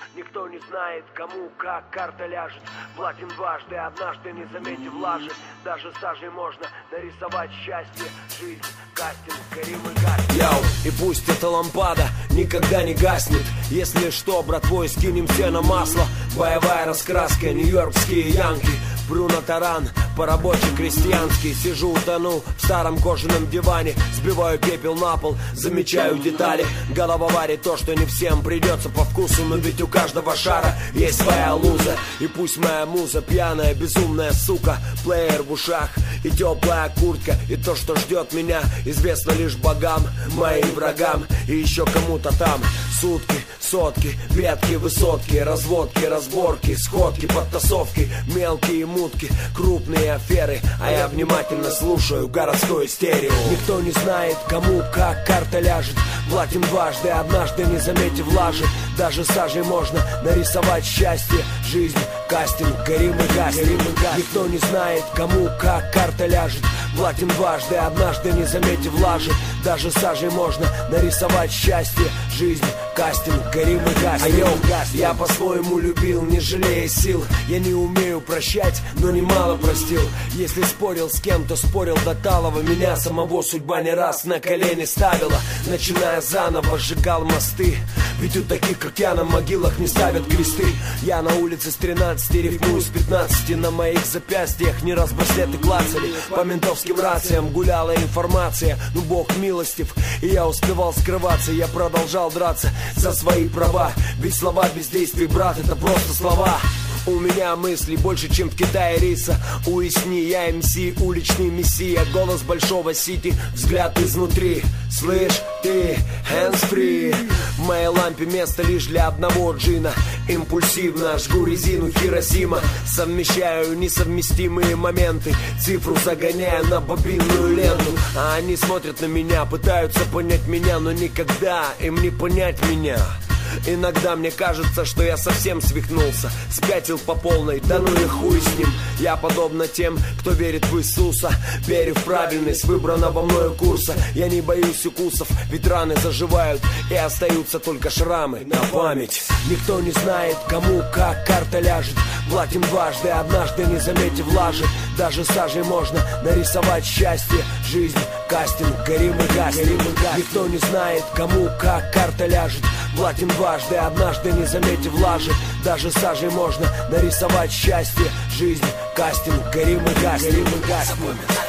Никто не знает, кому как карта ляжет. Платим дважды, однажды не заметив лажи. Даже сажей можно нарисовать счастье. Жизнь, кастинг, горим и гаснет. Йоу, и пусть эта лампада никогда не гаснет. Если что, братвой, скинем все на масло. Боевая раскраска, нью-йоркские янки. Бруно Таран, по-рабочий крестьянский. Сижу, утону в старом кожаном диване. Сбиваю пепел на пол, замечаю детали. Голова варит то, что не всем придется по вкусу. Но ведь у каждого шара есть своя луза. И пусть моя муза пьяная, безумная сука. Плеер в ушах и теплая куртка. И то, что ждет меня, известно лишь богам, моим врагам и еще кому-то там. Сутки, сотки, ветки, высотки, разводки, разборки, сходки, подтасовки, мелкие мутки, крупные аферы. А я внимательно слушаю городское стерео. Никто не знает, кому как карта ляжет. Платим дважды, однажды не заметив лажи. Даже сажей можно нарисовать счастье. Жизнь, кастинг, горим и гаснем. Никто не знает, кому как карта ляжет. Платим дважды, однажды не заметив лажи. Даже сажей можно нарисовать счастье. Жизнь, кастинг, горим и гаснем. Я по-своему любил, не жалея сил. Я не умею прощать, но немало простил. Если спорил с кем-то, спорил до талого. Меня самого судьба не раз на колени ставила. Начиная заново, сжигал мосты. Ведь у таких, как я, на могилах не ставят кресты. Я на улице с 13, рифмую с 15. На моих запястьях не раз браслеты клацали. По ментовским рациям гуляла информация. Ну бог милостив, и я успевал скрываться. Я продолжал драться за свои права. Ведь слова без действий, брат, это просто слова. У меня мысли больше, чем в Китае риса. Уясни, я МС, уличный мессия. Голос большого сити, взгляд изнутри. Слышь, ты, hands free. В моей лампе место лишь для одного джина. Импульсивно жгу резину Хиросима. Совмещаю несовместимые моменты. Цифру загоняю на бобинную ленту. А они смотрят на меня, пытаются понять меня. Но никогда им не понять меня. Иногда мне кажется, что я совсем свихнулся. Спятил по полной, да ну и хуй с ним. Я подобно тем, кто верит в Иисуса. Верю в правильность выбранного мною курса. Я не боюсь укусов, ведь раны заживают. И остаются только шрамы на память. Никто не знает, кому как карта ляжет. Платим дважды, однажды не заметив лажи. Даже сажей можно нарисовать счастье. Жизнь, кастинг, горим и гаснем. Никто не знает, кому как карта ляжет. Платим дважды, однажды не заметив лажи. Даже сажей можно нарисовать счастье. Жизнь, кастинг, горим и гаснем.